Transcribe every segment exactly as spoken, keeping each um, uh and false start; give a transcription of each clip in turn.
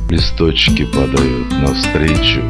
Листочки падают навстречу,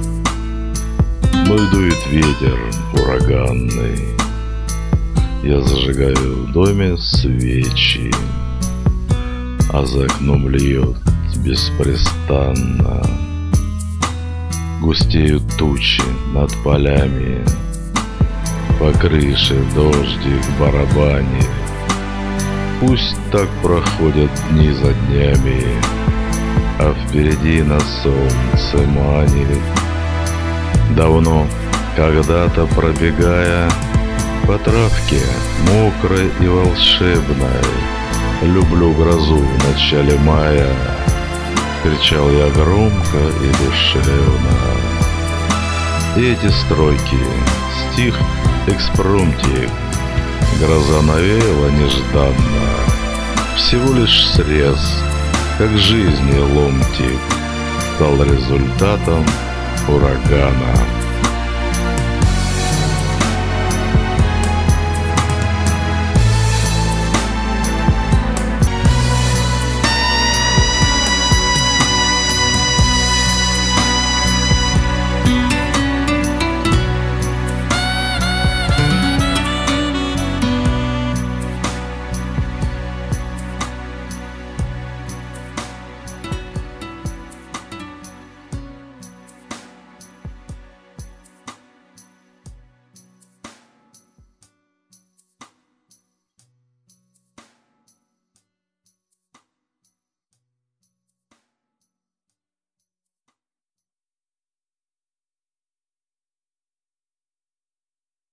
но и дует ветер ураганный. Я зажигаю в доме свечи, а за окном льет беспрестанно. Густеют тучи над полями, по крыше дождик барабанит. Пусть так проходят дни за днями, а впереди на солнце манит. Давно, когда-то пробегая по травке мокрой и волшебной, люблю грозу в начале мая, кричал я громко и душевно. И эти строки, стих экспромтик, гроза навеяла нежданно, всего лишь срез, как жизни ломтик, стал результатом урагана.